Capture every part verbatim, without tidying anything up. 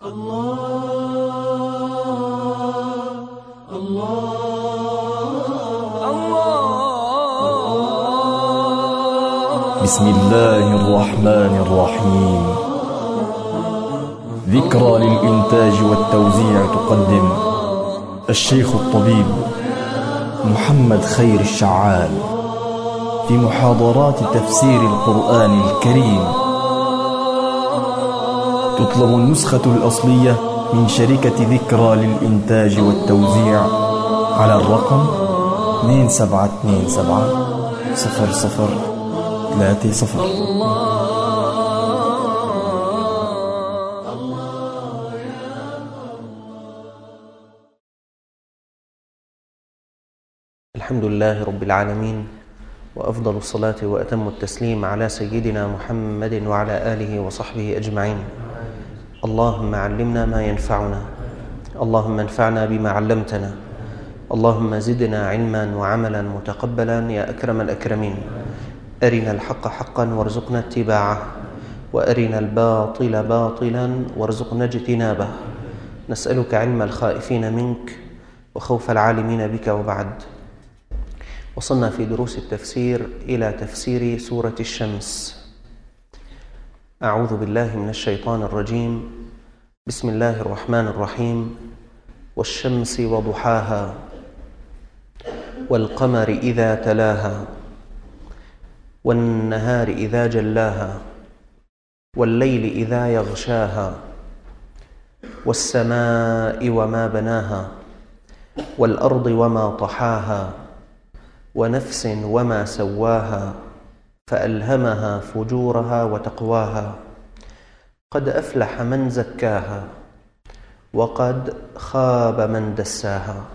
بسم الله الرحمن الرحيم. ذكرى للإنتاج والتوزيع تقدم الشيخ الطبيب محمد خير الشعال في محاضرات تفسير القرآن الكريم. تطلب النسخة الأصلية من شركة ذكرى للإنتاج والتوزيع على الرقم اثنين سبعة اثنين سبعة صفر صفر ثلاثة صفر. الحمد لله رب العالمين، وأفضل الصلاة وأتم التسليم على سيدنا محمد وعلى آله وصحبه أجمعين. اللهم علمنا ما ينفعنا، اللهم انفعنا بما علمتنا، اللهم زدنا علما وعملا متقبلا يا أكرم الأكرمين. أرنا الحق حقا وارزقنا اتباعه، وأرنا الباطل باطلا وارزقنا اجتنابه. نسألك علم الخائفين منك وخوف العالمين بك. وبعد، وصلنا في دروس التفسير إلى تفسير سورة الشمس. أعوذ بالله من الشيطان الرجيم. بسم الله الرحمن الرحيم. والشمس وضحاها والقمر إذا تلاها والنهار إذا جلاها والليل إذا يغشاها والسماء وما بناها والأرض وما طحاها ونفس وما سواها فألهمها فجورها وتقواها. قد أفلح من زكاها وقد خاب من دساها.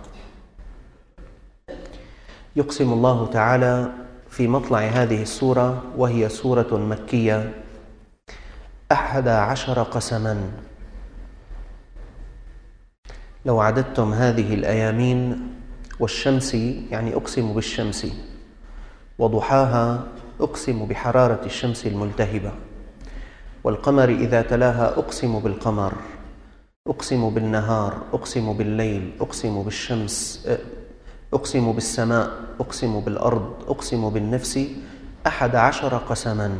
يقسم الله تعالى في مطلع هذه السورة، وهي سورة مكية، أحد عشر قسما. لو عددتم هذه الأيامين، والشمس يعني أقسم بالشمس، وضحاها أقسم بحرارة الشمس الملتهبة، والقمر إذا تلاها أقسم بالقمر، أقسم بالنهار، أقسم بالليل، أقسم بالشمس، أقسم بالسماء، أقسم بالأرض، أقسم بالنفس. أحد عشر قسما.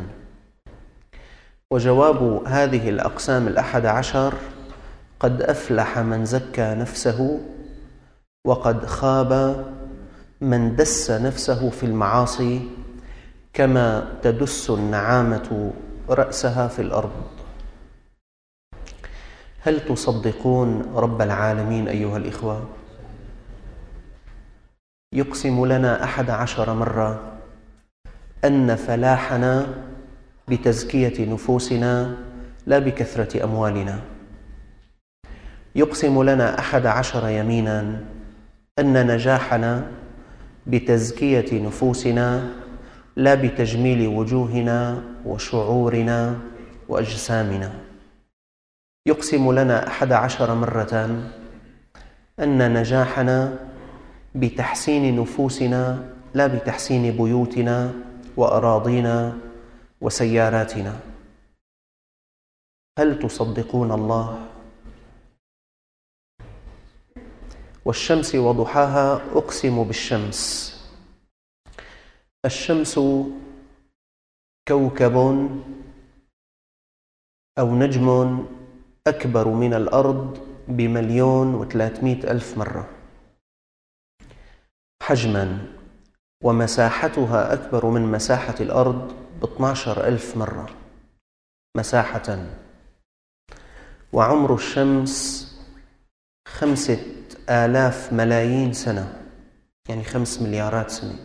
وجواب هذه الأقسام الأحد عشر: قد أفلح من زكى نفسه وقد خاب من دس نفسه في المعاصي، كما تدس النعامة رأسها في الأرض. هل تصدقون رب العالمين أيها الإخوة؟ يقسم لنا أحد عشر مرة أن فلاحنا بتزكية نفوسنا لا بكثرة أموالنا. يقسم لنا أحد عشر يمينا أن نجاحنا بتزكية نفوسنا لا بتجميل وجوهنا وشعورنا وأجسامنا. يقسم لنا أحد عشر مرة أن نجاحنا بتحسين نفوسنا لا بتحسين بيوتنا وأراضينا وسياراتنا. هل تصدقون الله؟ والشمس وضحاها أقسم بالشمس. الشمس كوكب أو نجم أكبر من الأرض بمليون وثلاثمائة ألف مرة حجما، ومساحتها أكبر من مساحة الأرض باثني عشر ألف مرة مساحة. وعمر الشمس خمسة آلاف ملايين سنة، يعني خمس مليارات سنة.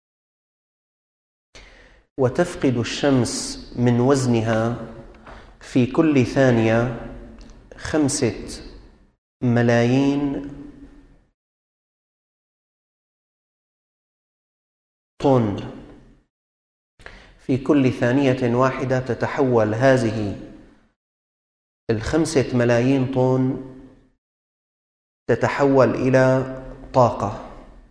وتفقد الشمس من وزنها في كل ثانية خمسة ملايين طن. في كل ثانية واحدة تتحول هذه الخمسة ملايين طن تتحول إلى طاقة.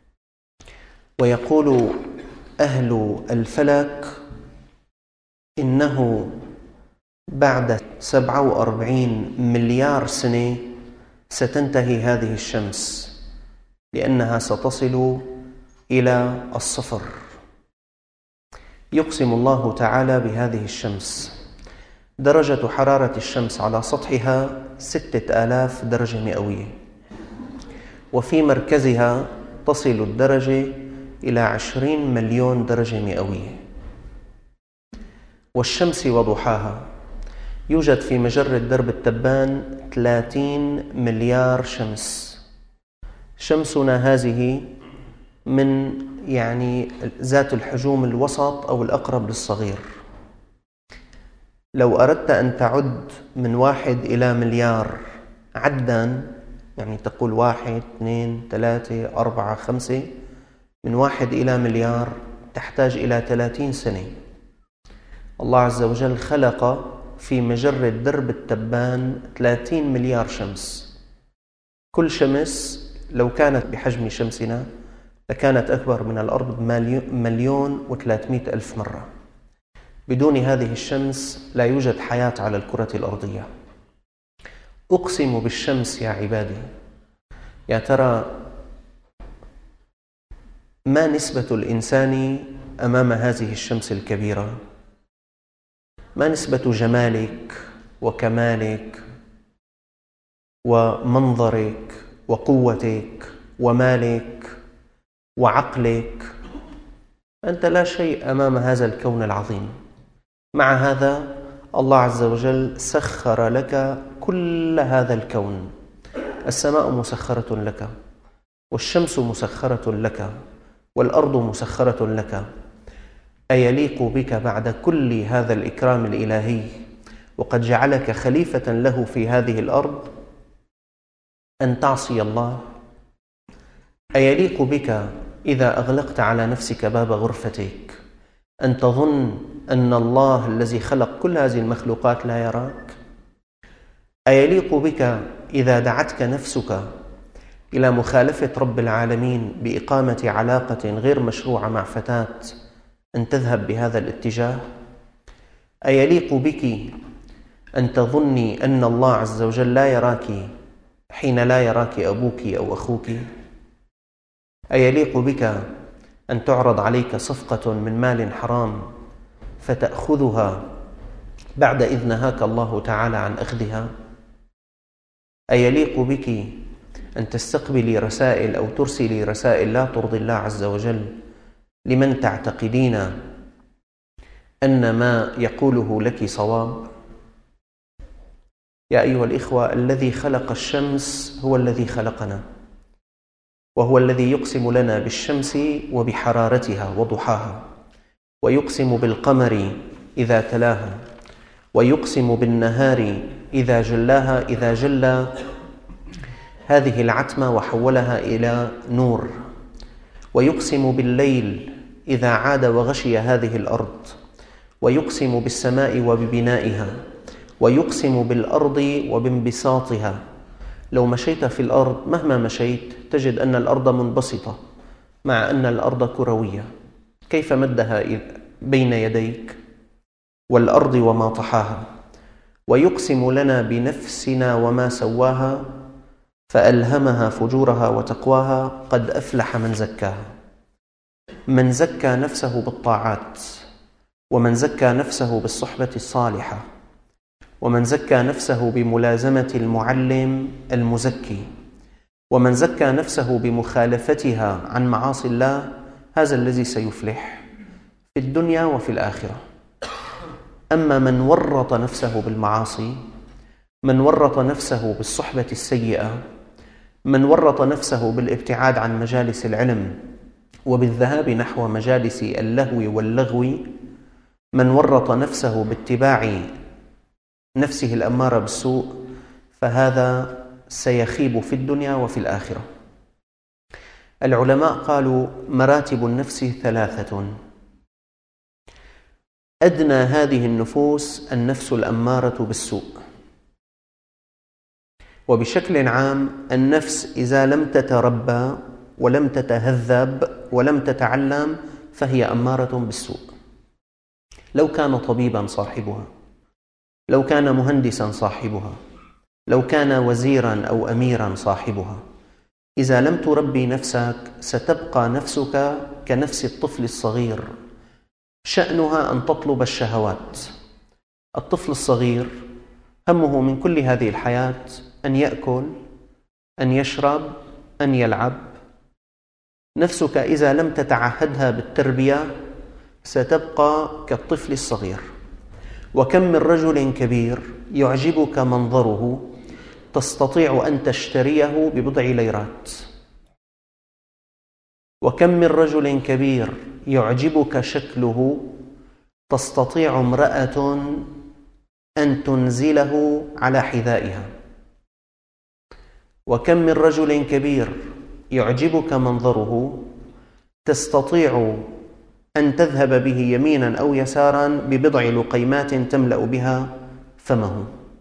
ويقول أهل الفلك إنه بعد سبعة وأربعين مليار سنة ستنتهي هذه الشمس، لأنها ستصل إلى الصفر. يقسم الله تعالى بهذه الشمس. درجة حرارة الشمس على سطحها ستة آلاف درجة مئوية، وفي مركزها تصل الدرجة إلى عشرين مليون درجة مئوية. والشمس وضحاها. يوجد في مجرة درب التبان ثلاثين مليار شمس. شمسنا هذه من يعني ذات الحجوم الوسط أو الأقرب للصغير. لو أردت أن تعد من واحد إلى مليار عداً، يعني تقول واحد، اثنين، ثلاثة، أربعة، خمسة، من واحد إلى مليار تحتاج إلى ثلاثين سنة. الله عز وجل خلق في مجرة درب التبان ثلاثين مليار شمس. كل شمس لو كانت بحجم شمسنا لكانت أكبر من الأرض مليون وثلاثمائة ألف مرة. بدون هذه الشمس لا يوجد حياة على الكرة الأرضية. أقسم بالشمس يا عبادي. يا ترى ما نسبة الإنسان أمام هذه الشمس الكبيرة؟ ما نسبة جمالك وكمالك ومنظرك وقوتك ومالك وعقلك؟ أنت لا شيء أمام هذا الكون العظيم. مع هذا الله عز وجل سخر لك كل هذا الكون. السماء مسخرة لك، والشمس مسخرة لك، والأرض مسخرة لك. أيليق بك بعد كل هذا الإكرام الإلهي وقد جعلك خليفة له في هذه الأرض أن تعصي الله؟ أيليق بك إذا أغلقت على نفسك باب غرفتك أن تظن أن الله الذي خلق كل هذه المخلوقات لا يراك؟ أيليق بك إذا دعتك نفسك إلى مخالفة رب العالمين بإقامة علاقة غير مشروعة مع فتاة أن تذهب بهذا الاتجاه؟ أيليق بك أن تظني أن الله عز وجل لا يراك حين لا يراك أبوك أو أخوك؟ أيليق بك أن تعرض عليك صفقة من مال حرام فتأخذها بعد إذ نهاك الله تعالى عن أخذها؟ أيليق بك أن تستقبلي رسائل أو ترسلي رسائل لا ترضي الله عز وجل لمن تعتقدين أن ما يقوله لك صواب؟ يا أيها الإخوة، الذي خلق الشمس هو الذي خلقنا، وهو الذي يقسم لنا بالشمس وبحرارتها وضحاها، ويقسم بالقمر إذا تلاها، ويقسم بالنهار إذا جلاها إذا جلى هذه العتمة وحولها إلى نور، ويقسم بالليل إذا عاد وغشي هذه الأرض، ويقسم بالسماء وببنائها، ويقسم بالأرض وبانبساطها. لو مشيت في الأرض مهما مشيت تجد أن الأرض منبسطة مع أن الأرض كروية. كيف مدها بين يديك؟ والأرض وما طحاها. ويقسم لنا بنفسنا وما سواها فألهمها فجورها وتقواها قد أفلح من زكاها. من زكى نفسه بالطاعات، ومن زكى نفسه بالصحبة الصالحة، ومن زكى نفسه بملازمة المعلم المزكي، ومن زكى نفسه بمخالفتها عن معاصي الله، هذا الذي سيفلح في الدنيا وفي الآخرة. أما من ورط نفسه بالمعاصي، من ورط نفسه بالصحبة السيئة، من ورط نفسه بالابتعاد عن مجالس العلم وبالذهاب نحو مجالس اللهو واللغو، من ورط نفسه باتباع نفسه الأمارة بالسوء، فهذا سيخيب في الدنيا وفي الآخرة. العلماء قالوا مراتب النفس ثلاثة. أدنى هذه النفوس النفس الأمارة بالسوء، وبشكل عام النفس إذا لم تتربى ولم تتهذب ولم تتعلم فهي أمارة بالسوء. لو كان طبيبا صاحبها لو كان مهندسا صاحبها، لو كان وزيرا أو أميرا صاحبها، إذا لم تربي نفسك ستبقى نفسك كنفس الطفل الصغير، شأنها أن تطلب الشهوات. الطفل الصغير همه من كل هذه الحياة أن يأكل، أن يشرب، أن يلعب. نفسك إذا لم تتعهدها بالتربية ستبقى كالطفل الصغير. وكم من رجل كبير يعجبك منظره تستطيع أن تشتريه ببضع ليرات، وكم من رجل كبير يعجبك شكله تستطيع امرأة أن تنزله على حذائها، وكم من رجل كبير يعجبك منظره تستطيع أن تذهب به يمينا أو يسارا ببضع لقيمات تملأ بها فمه.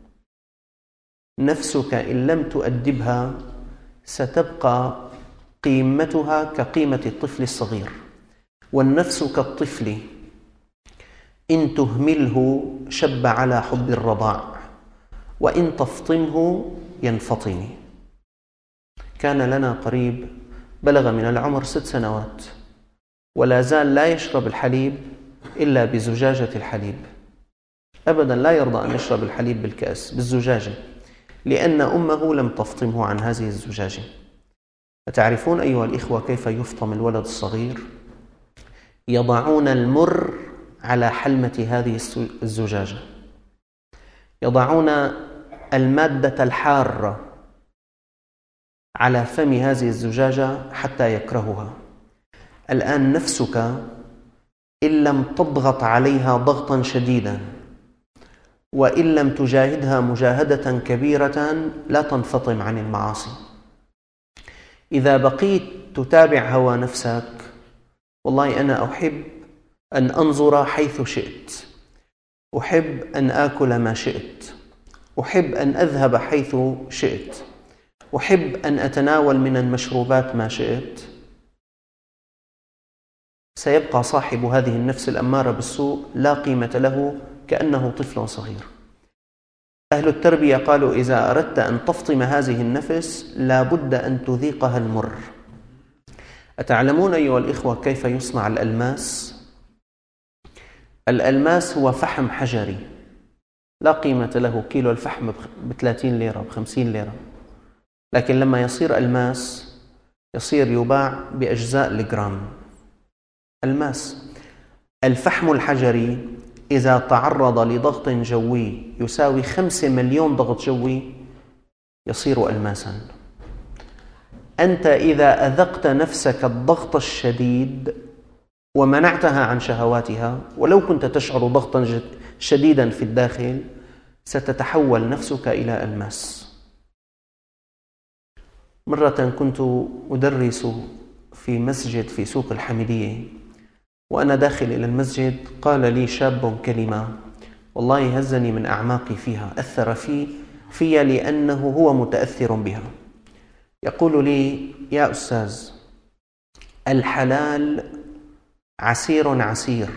نفسك إن لم تؤدبها ستبقى قيمتها كقيمة الطفل الصغير. والنفس كالطفل إن تهمله شب على حب الرضاع، وإن تفطمه ينفطم. كان لنا قريب بلغ من العمر ست سنوات ولا زال لا يشرب الحليب إلا بزجاجة الحليب، أبدا لا يرضى أن يشرب الحليب بالكأس، بالزجاجة، لأن أمه لم تفطمه عن هذه الزجاجة. أتعرفون أيها الإخوة كيف يفطم الولد الصغير؟ يضعون المر على حلمة هذه الزجاجة، يضعون المادة الحارة على فم هذه الزجاجة حتى يكرهها. الآن نفسك إن لم تضغط عليها ضغطا شديدا وإن لم تجاهدها مجاهدة كبيرة لا تنفطم عن المعاصي. إذا بقيت تتابع هوى نفسك، والله أنا أحب أن أنظر حيث شئت، أحب أن آكل ما شئت، أحب أن أذهب حيث شئت، أحب أن أتناول من المشروبات ما شئت، سيبقى صاحب هذه النفس الأمارة بالسوء لا قيمة له كأنه طفل صغير. أهل التربية قالوا إذا أردت أن تفطم هذه النفس لا بد أن تذيقها المر. أتعلمون أيها الإخوة كيف يصنع الألماس؟ الألماس هو فحم حجري لا قيمة له، كيلو الفحم بثلاثين ليرة بخمسين ليرة، لكن لما يصير ألماس يصير يباع بأجزاء الجرام. ألماس الفحم الحجري إذا تعرض لضغط جوي يساوي خمسة مليون ضغط جوي يصير ألماسا. أنت إذا أذقت نفسك الضغط الشديد ومنعتها عن شهواتها، ولو كنت تشعر ضغطا شديدا في الداخل، ستتحول نفسك إلى ألماس. مرة كنت أدرس في مسجد في سوق الحميدية، وأنا داخل إلى المسجد قال لي شاب كلمة والله هزني من أعماقي فيها، أثر في في لأنه هو متأثر بها. يقول لي يا أستاذ، الحلال عسير عسير،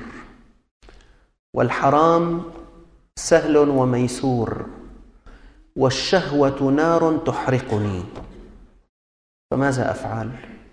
والحرام سهل وميسور، والشهوة نار تحرقني، فماذا أفعل؟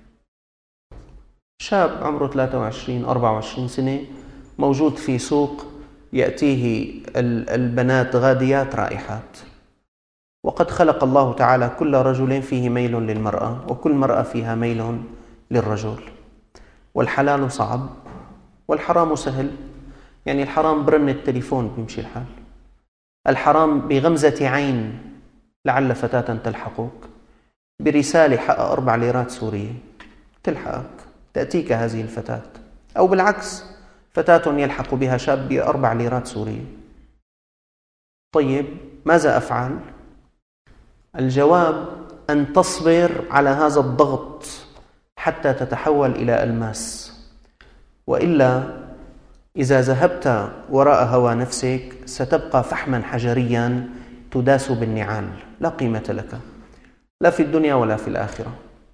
شاب عمره ثلاثة وعشرين أربعة وعشرين سنة موجود في سوق يأتيه البنات غاديات رائحات، وقد خلق الله تعالى كل رجل فيه ميل للمرأة وكل مرأة فيها ميل للرجل، والحلال صعب والحرام سهل. يعني الحرام برن التليفون بيمشي الحال، الحرام بغمزة عين لعل فتاة تلحقك، برسالة حق أربع ليرات سورية تلحقك، تأتيك هذه الفتاة، أو بالعكس فتاة يلحق بها شاب بأربع ليرات سورية. طيب ماذا أفعل؟ الجواب أن تصبر على هذا الضغط حتى تتحول إلى ألماس، وإلا إذا ذهبت وراء هوى نفسك ستبقى فحما حجريا تداس بالنعال، لا قيمة لك لا في الدنيا ولا في الآخرة.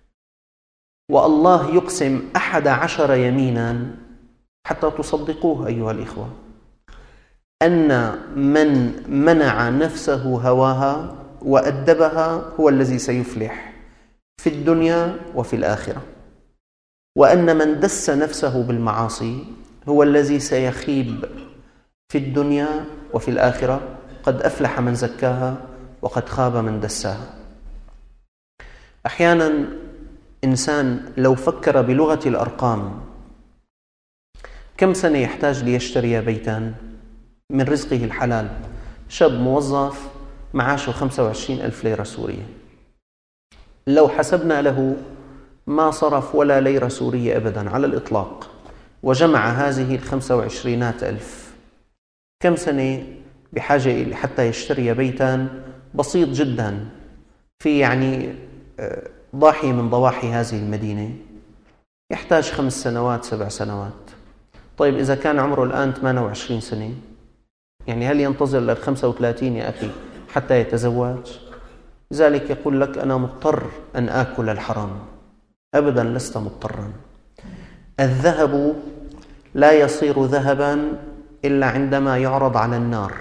والله يقسم أحد عشر يمينا حتى تصدقوه أيها الإخوة. أن من منع نفسه هواها وأدبها هو الذي سيفلح في الدنيا وفي الآخرة، وأن من دس نفسه بالمعاصي هو الذي سيخيب في الدنيا وفي الآخرة. قد أفلح من زكاها وقد خاب من دساها. أحيانا إنسان لو فكر بلغة الأرقام كم سنة يحتاج ليشتري بيتان من رزقه الحلال، شاب موظف معاشه خمسة وعشرين ألف ليرة سورية، لو حسبنا له ما صرف ولا ليرة سورية أبدا على الإطلاق وجمع هذه الخمسة وعشرينات ألف، كم سنة بحاجة حتى يشتري بيتان بسيط جدا في يعني ضاحية من ضواحي هذه المدينة؟ يحتاج خمس سنوات سبع سنوات. طيب إذا كان عمره الآن ثمانية وعشرين سنة، يعني هل ينتظر للخمسة وثلاثين يا أخي حتى يتزوج؟ لذلك يقول لك أنا مضطر أن آكل الحرام. أبدا لست مضطرا. الذهب لا يصير ذهبا إلا عندما يعرض على النار.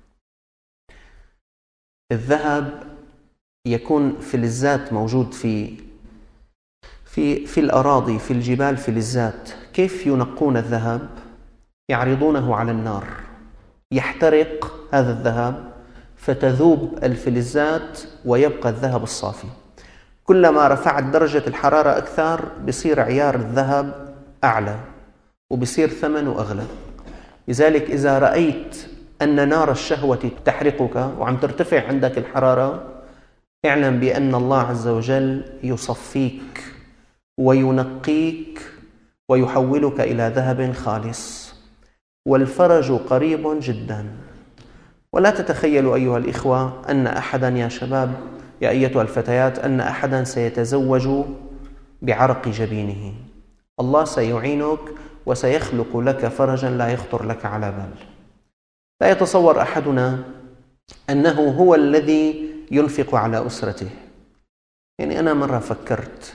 الذهب يكون فلزات موجود في في في الأراضي، في الجبال فلزات. كيف ينقون الذهب؟ يعرضونه على النار، يحترق هذا الذهب فتذوب الفلزات ويبقى الذهب الصافي. كلما رفعت درجة الحرارة أكثر بصير عيار الذهب أعلى وبصير ثمنه أغلى. لذلك إذا رأيت أن نار الشهوة تحرقك وعم ترتفع عندك الحرارة، اعلم بأن الله عز وجل يصفيك وينقيك ويحولك إلى ذهب خالص، والفرج قريب جدا. ولا تتخيلوا أيها الإخوة أن أحدا يا شباب يا أيتها الفتيات أن أحدا سيتزوج بعرق جبينه. الله سيعينك وسيخلق لك فرجا لا يخطر لك على بال. لا يتصور أحدنا أنه هو الذي ينفق على أسرته. يعني أنا مرة فكرت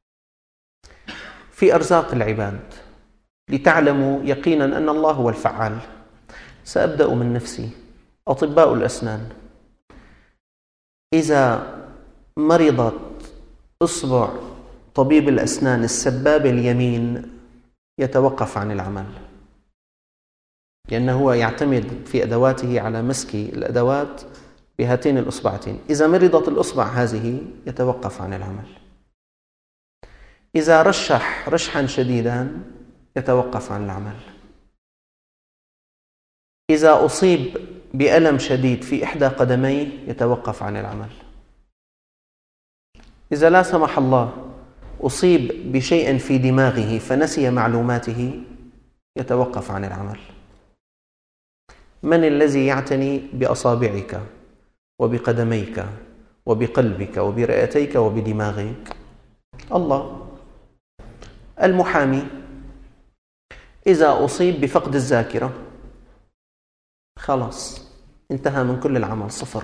في أرزاق العباد لتعلموا يقينا أن الله هو الفعال. سأبدأ من نفسي. أطباء الأسنان إذا مرضت إصبع طبيب الأسنان السباب اليمين يتوقف عن العمل، لأنه هو يعتمد في أدواته على مسك الأدوات بهاتين الإصبعتين. إذا مرضت الإصبع هذه يتوقف عن العمل. إذا رشح رشحا شديدا يتوقف عن العمل. إذا أصيب بألم شديد في إحدى قدميه يتوقف عن العمل. إذا لا سمح الله أصيب بشيء في دماغه فنسي معلوماته يتوقف عن العمل. من الذي يعتني بأصابعك وبقدميك وبقلبك وبرئتيك وبدماغك؟ الله. المحامي إذا أصيب بفقد الذاكرة خلاص انتهى من كل العمل، صفر.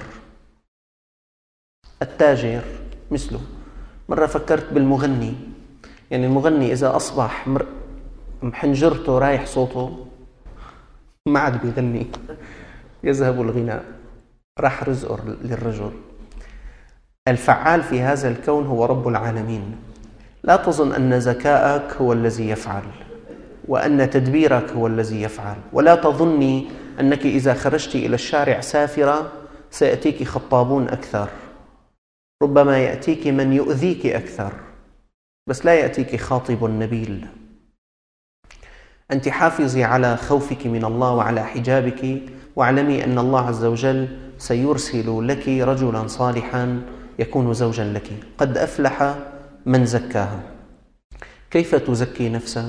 التاجر مثله. مرة فكرت بالمغني، يعني المغني إذا أصبح محنجرته رايح صوته ما عاد بيغني، يذهب الغناء، راح رزقه للرجل. الفعال في هذا الكون هو رب العالمين. لا تظن أن ذكاءك هو الذي يفعل وأن تدبيرك هو الذي يفعل، ولا تظني أنك إذا خرجت إلى الشارع سافرة سيأتيك خطابون أكثر. ربما يأتيك من يؤذيك أكثر، بس لا يأتيك خاطب نبيل. أنت حافظي على خوفك من الله وعلى حجابك، واعلمي أن الله عز وجل سيرسل لك رجلا صالحا يكون زوجا لك. قد أفلح من زكاها. كيف تزكي نفسك؟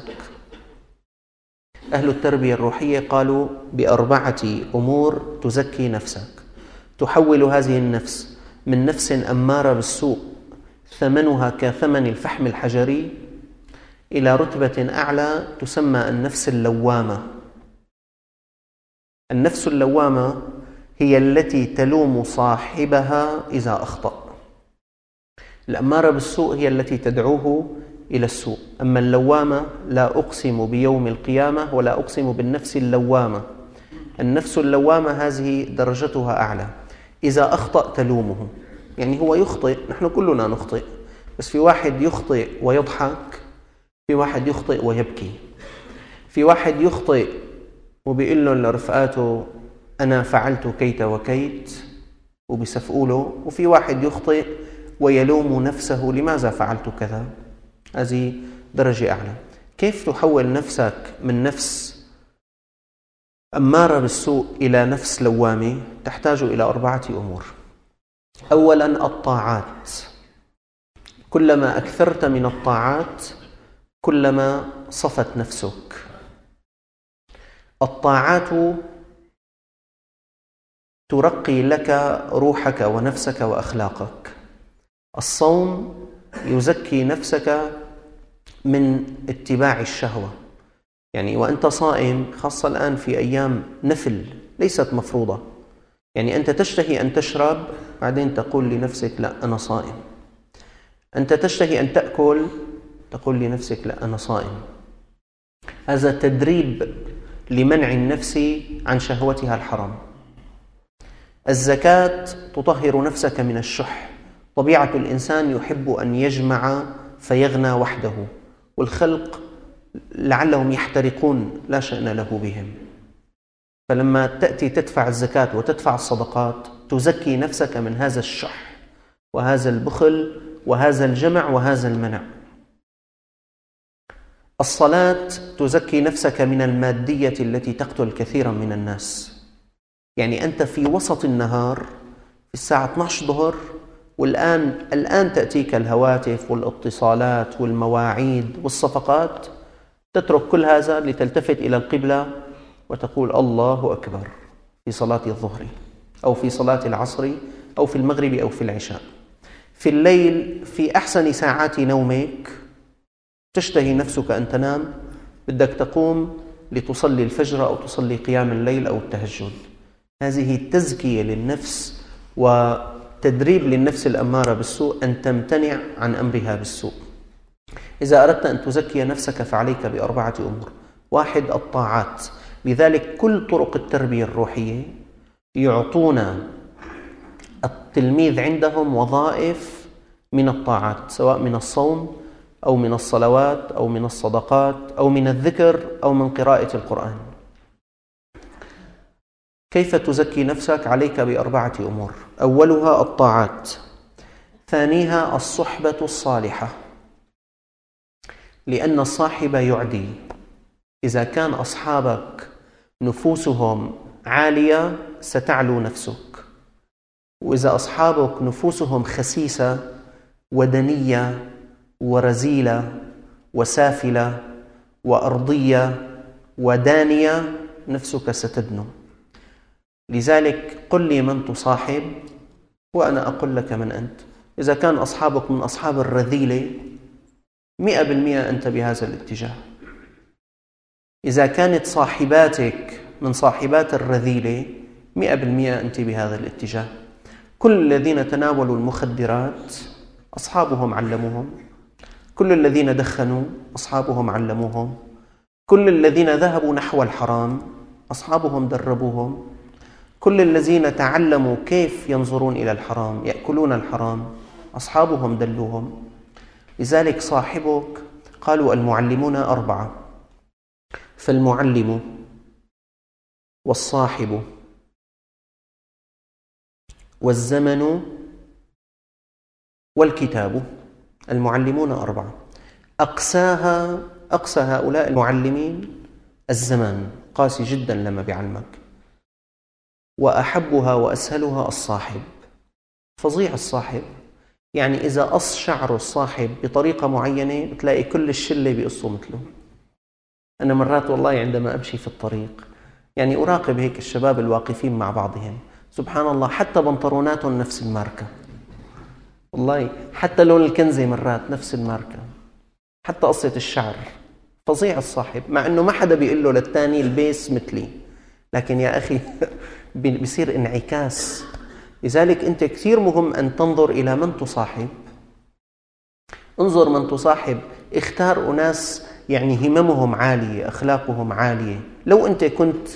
أهل التربية الروحية قالوا بأربعة أمور تزكي نفسك. تحول هذه النفس من نفس أمارة بالسوء ثمنها كثمن الفحم الحجري إلى رتبة أعلى تسمى النفس اللوامة. النفس اللوامة هي التي تلوم صاحبها إذا أخطأ. الأمارة بالسوء هي التي تدعوه إلى السوء. أما اللوامة لا أقسم بيوم القيامة ولا أقسم بالنفس اللوامة. النفس اللوامة هذه درجتها أعلى. إذا أخطأ تلومه، يعني هو يخطئ، نحن كلنا نخطئ، بس في واحد يخطئ ويضحك، في واحد يخطئ ويبكي، في واحد يخطئ وبيقول لهم لرفقاته أنا فعلت كيت وكيت وبيسفقوا له، وفي واحد يخطئ ويلوم نفسه لماذا فعلت كذا. هذه درجة أعلى. كيف تحول نفسك من نفس أمارة بالسوء إلى نفس لوامة؟ تحتاج إلى أربعة أمور. أولاً الطاعات. كلما أكثرت من الطاعات كلما صفت نفسك. الطاعات ترقي لك روحك ونفسك وأخلاقك. الصوم يزكي نفسك من اتباع الشهوة، يعني وأنت صائم، خاصة الآن في أيام نفل ليست مفروضة، يعني أنت تشتهي أن تشرب بعدين تقول لنفسك لا أنا صائم. أنت تشتهي أن تأكل تقول لنفسك لا أنا صائم. هذا تدريب لمنع النفس عن شهوتها الحرام. الزكاة تطهر نفسك من الشح. طبيعة الإنسان يحب أن يجمع فيغنى وحده، والخلق لعلهم يحترقون لا شأن له بهم. فلما تأتي تدفع الزكاة وتدفع الصدقات تزكي نفسك من هذا الشح وهذا البخل وهذا الجمع وهذا المنع. الصلاة تزكي نفسك من المادية التي تقتل كثيرا من الناس. يعني أنت في وسط النهار في الساعة اثني عشر ظهر والآن الآن تأتيك الهواتف والاتصالات والمواعيد والصفقات، تترك كل هذا لتلتفت إلى القبلة وتقول الله أكبر في صلاة الظهر أو في صلاة العصر أو في المغرب أو في العشاء. في الليل في أحسن ساعات نومك تشتهي نفسك أن تنام، بدك تقوم لتصلي الفجر أو تصلي قيام الليل أو التهجد. هذه تزكية للنفس وتدريب للنفس الأمارة بالسوء أن تمتنع عن أمرها بالسوء. إذا أردت أن تزكي نفسك فعليك بأربعة أمور. واحد الطاعات. لذلك كل طرق التربية الروحية يعطون التلميذ عندهم وظائف من الطاعات، سواء من الصوم أو من الصلوات أو من الصدقات أو من الذكر أو من قراءة القرآن. كيف تزكي نفسك؟ عليك بأربعة أمور. أولها الطاعات، ثانيها الصحبة الصالحة، لأن الصاحب يعدي. إذا كان أصحابك نفوسهم عالية ستعلو نفسك، وإذا أصحابك نفوسهم خسيسة ودنية ورزيلة وسافلة وأرضية ودانية نفسك ستدنو. لذلك قل لي من تصاحب وأنا أقول لك من أنت. إذا كان أصحابك من أصحاب الرذيلة مئة بالمئة أنت بهذا الاتجاه. إذا كانت صاحباتك من صاحبات الرذيلة مئة بالمئة أنت بهذا الاتجاه. كل الذين تناولوا المخدرات أصحابهم علموهم، كل الذين دخنوا أصحابهم علموهم، كل الذين ذهبوا نحو الحرام أصحابهم دربوهم، كل الذين تعلموا كيف ينظرون إلى الحرام يأكلون الحرام أصحابهم دلوهم. لذلك صاحبك، قالوا المعلمون أربعة، فالمعلم والصاحب والزمن والكتاب. المعلمون أربعة، أقساها أقسى هؤلاء المعلمين الزمان، قاسي جدا لما بيعلمك، وأحبها وأسهلها الصاحب، فظيع الصاحب. يعني إذا قص شعر الصاحب بطريقة معينة بتلاقي كل الشلة بيقصوا مثله. أنا مرات والله عندما أمشي في الطريق يعني أراقب هيك الشباب الواقفين مع بعضهم، سبحان الله حتى بنطروناتهم نفس الماركة، والله حتى لون الكنزة مرات نفس الماركة، حتى قصة الشعر. فظيع الصاحب، مع أنه ما حدا بيقول له للتاني البيس مثلي، لكن يا أخي بيصير انعكاس. لذلك أنت كثير مهم أن تنظر إلى من تصاحب. انظر من تصاحب، اختار أناس يعني هممهم عالية، أخلاقهم عالية. لو أنت كنت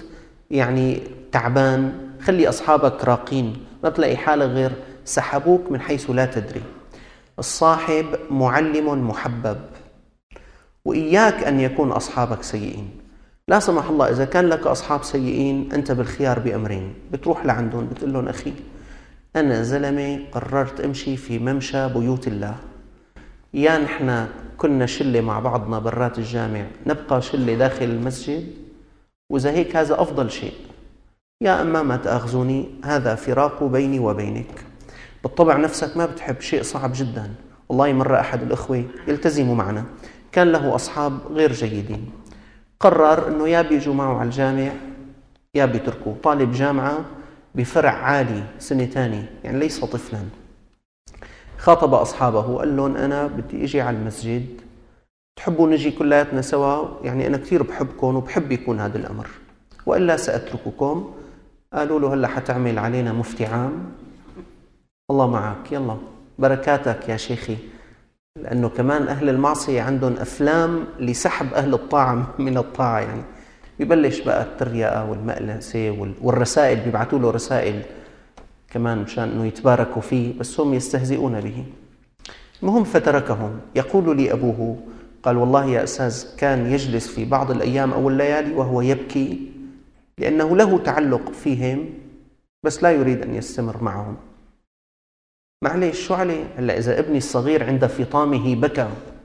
يعني تعبان، خلي أصحابك راقين، ما تلاقي حالك غير سحبوك من حيث لا تدري. الصاحب معلم محبب، وإياك أن يكون أصحابك سيئين. لا سمح الله إذا كان لك أصحاب سيئين أنت بالخيار بأمرين، بتروح لعندهم بتقول لهم أخي أنا زلمة قررت أمشي في ممشى بيوت الله، يا نحن كنا شلة مع بعضنا برات الجامع نبقى شلة داخل المسجد، وإذا هيك هذا أفضل شيء، يا أما ما تأخذوني، هذا فراق بيني وبينك. بالطبع نفسك ما بتحب، شيء صعب جدا. والله مرة أحد الأخوة يلتزموا معنا كان له أصحاب غير جيدين، قرر أنه يا بيجوا معه على الجامع يا بيتركوه. طالب جامعة بفرع عالي سنة تاني، يعني ليس طفلا. خاطب أصحابه قال لهم أنا بدي أجي على المسجد، تحبوا نجي كلياتنا سوا؟ يعني أنا كثير بحبكم وبحب يكون هذا الأمر، وإلا سأترككم. قالوا له هلا حتعمل علينا مفتي عام؟ الله معك، يلا بركاتك يا شيخي. لأنه كمان أهل المعصية عندهم أفلام لسحب أهل الطاعة من الطاعة، يعني بيبلش بقى التريقة والمألسة والرسائل، بيبعتوا له رسائل كمان مشان أنه يتباركوا فيه، بس هم يستهزئون به. المهم فتركهم. يقول لي أبوه قال والله يا أستاذ كان يجلس في بعض الأيام أو الليالي وهو يبكي لأنه له تعلق فيهم بس لا يريد أن يستمر معهم. معليش شو عليه؟ هلا إذا ابني الصغير عند فطامه بكى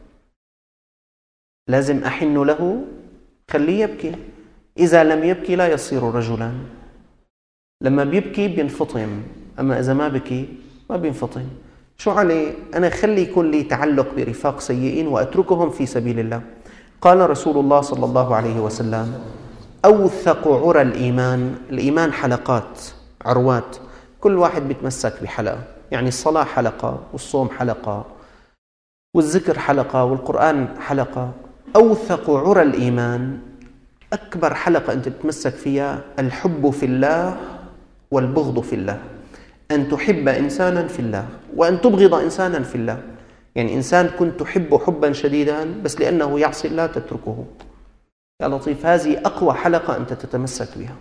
لازم أحن له؟ خليه يبكي. إذا لم يبكي لا يصير رجلا. لما بيبكي بينفطم، أما إذا ما بكي ما بينفطم. شو عليه؟ أنا خلي يكون لي تعلق برفاق سيئين وأتركهم في سبيل الله. قال رسول الله صلى الله عليه وسلم أوثق عرى الإيمان، الإيمان حلقات عروات، كل واحد بيتمسك بحلقة، يعني الصلاة حلقة، والصوم حلقة، والذكر حلقة، والقرآن حلقة. أوثق عرى الإيمان، أكبر حلقة أنت تتمسك فيها الحب في الله والبغض في الله. أن تحب إنسانا في الله وأن تبغض إنسانا في الله. يعني إنسان كنت تحبه حبا شديدا بس لأنه يعصي الله تتركه. يا لطيف، هذه أقوى حلقة أنت تتمسك بها.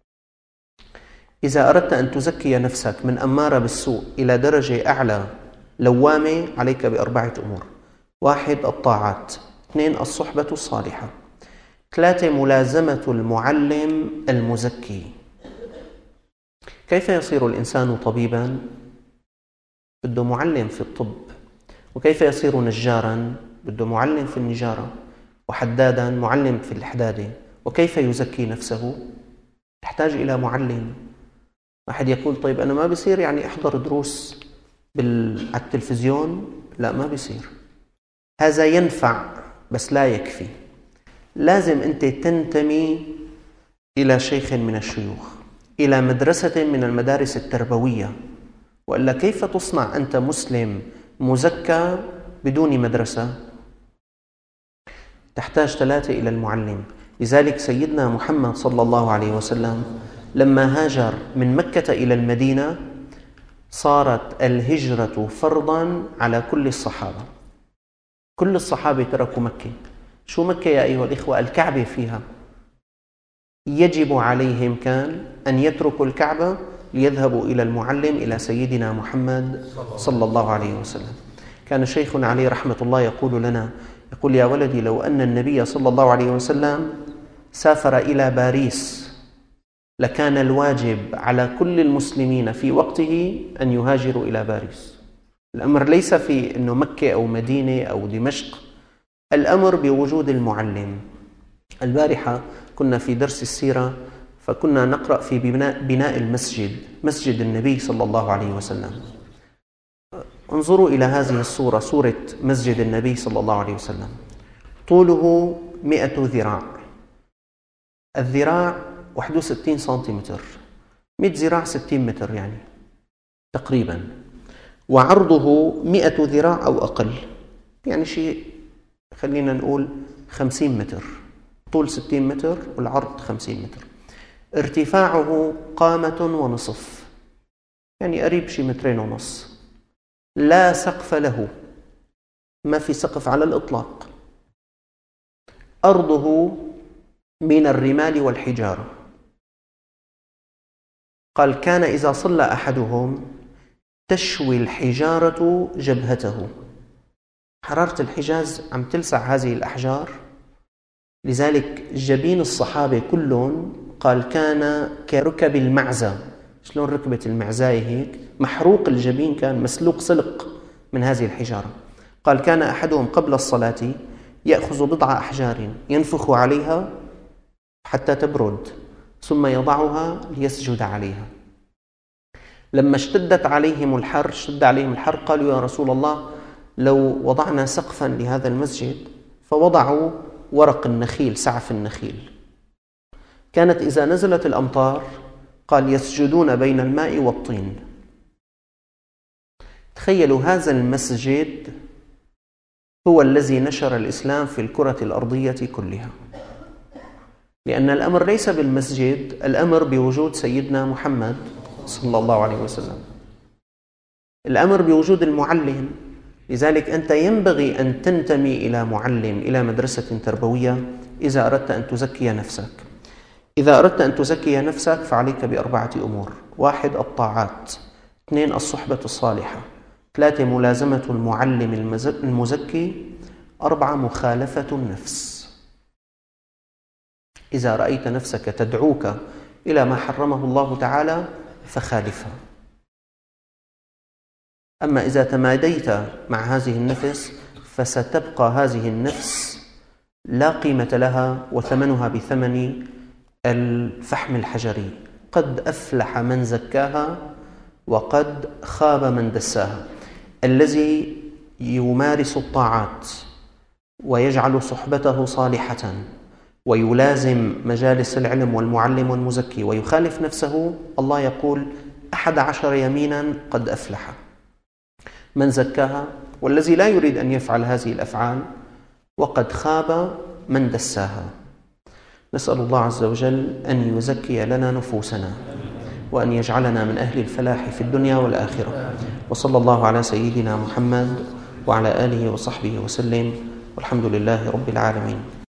إذا أردت أن تزكي نفسك من أمارة بالسوء إلى درجة أعلى لوامة، عليك بأربعة أمور: واحد الطاعات، اثنين الصحبة الصالحة، ثلاثة ملازمة المعلم المزكي. كيف يصير الإنسان طبيبا؟ بده معلم في الطب. وكيف يصير نجارا؟ بده معلم في النجارة. وحدادا معلم في الحدادة. وكيف يزكي نفسه؟ يحتاج إلى معلم. أحد يقول طيب أنا ما بيصير يعني أحضر دروس بال... على التلفزيون؟ لا، ما بيصير. هذا ينفع بس لا يكفي. لازم أنت تنتمي إلى شيخ من الشيوخ، إلى مدرسة من المدارس التربوية، وإلا كيف تصنع أنت مسلم مزكى بدون مدرسة؟ تحتاج ثلاثة إلى المعلم. لذلك سيدنا محمد صلى الله عليه وسلم لما هاجر من مكة إلى المدينة صارت الهجرة فرضا على كل الصحابة. كل الصحابة تركوا مكة. شو مكة يا أيها الإخوة؟ الكعبة فيها. يجب عليهم كان أن يتركوا الكعبة ليذهبوا إلى المعلم، إلى سيدنا محمد صلى الله عليه وسلم. كان شيخنا عليه رحمة الله يقول لنا، يقول يا ولدي لو أن النبي صلى الله عليه وسلم سافر إلى باريس لكان الواجب على كل المسلمين في وقته أن يهاجروا إلى باريس. الأمر ليس في أنه مكة أو مدينة أو دمشق، الأمر بوجود المعلم. البارحة كنا في درس السيرة فكنا نقرأ في بناء, بناء المسجد، مسجد النبي صلى الله عليه وسلم. انظروا إلى هذه الصورة، صورة مسجد النبي صلى الله عليه وسلم. طوله مئة ذراع، الذراع واحد وستين سنتيمتر، مئة ذراع ستين متر يعني تقريبا، وعرضه مئة ذراع أو أقل، يعني شيء خلينا نقول خمسين متر. طول ستين متر والعرض خمسين متر. ارتفاعه قامة ونصف، يعني قريب شي مترين ونص. لا سقف له، ما في سقف على الإطلاق. أرضه من الرمال والحجارة، قال: كان إذا صلى أحدهم تشوي الحجارة جبهته. حرارة الحجاز عم تلسع هذه الأحجار، لذلك جبين الصحابة كلهم قال كان كركب المعزة. شلون ركبة المعزاية هيك؟ محروق الجبين، كان مسلوق سلق من هذه الحجارة. قال: كان أحدهم قبل الصلاة يأخذ بضع أحجار ينفخ عليها حتى تبرد، ثم يضعها ليسجد عليها. لما اشتدت عليهم الحر اشتد عليهم الحر قالوا: يا رسول الله، لو وضعنا سقفا لهذا المسجد، فوضعوا ورق النخيل، سعف النخيل. كانت إذا نزلت الأمطار قال يسجدون بين الماء والطين. تخيلوا، هذا المسجد هو الذي نشر الإسلام في الكرة الأرضية كلها، لأن الأمر ليس بالمسجد، الأمر بوجود سيدنا محمد صلى الله عليه وسلم، الأمر بوجود المعلم. لذلك أنت ينبغي أن تنتمي إلى معلم، إلى مدرسة تربوية إذا أردت أن تزكي نفسك. إذا أردت أن تزكي نفسك فعليك بأربعة أمور: واحد، الطاعات; اثنين، الصحبة الصالحة; ثلاثة، ملازمة المعلم المزكي; أربعة، مخالفة النفس. إذا رأيت نفسك تدعوك إلى ما حرمه الله تعالى فخالفها. أما إذا تماديت مع هذه النفس فستبقى هذه النفس لا قيمة لها، وثمنها بثمن الفحم الحجري. قد أفلح من زكاها وقد خاب من دساها. الذي يمارس الطاعات ويجعل صحبته صالحة ويلازم مجالس العلم والمعلم والمزكي ويخالف نفسه، الله يقول: أحد عشر يمينا قد أفلح من زكاها. والذي لا يريد أن يفعل هذه الأفعال وقد خاب من دساها. نسأل الله عز وجل أن يزكي لنا نفوسنا، وأن يجعلنا من أهل الفلاح في الدنيا والآخرة. وصلى الله على سيدنا محمد وعلى آله وصحبه وسلم، والحمد لله رب العالمين.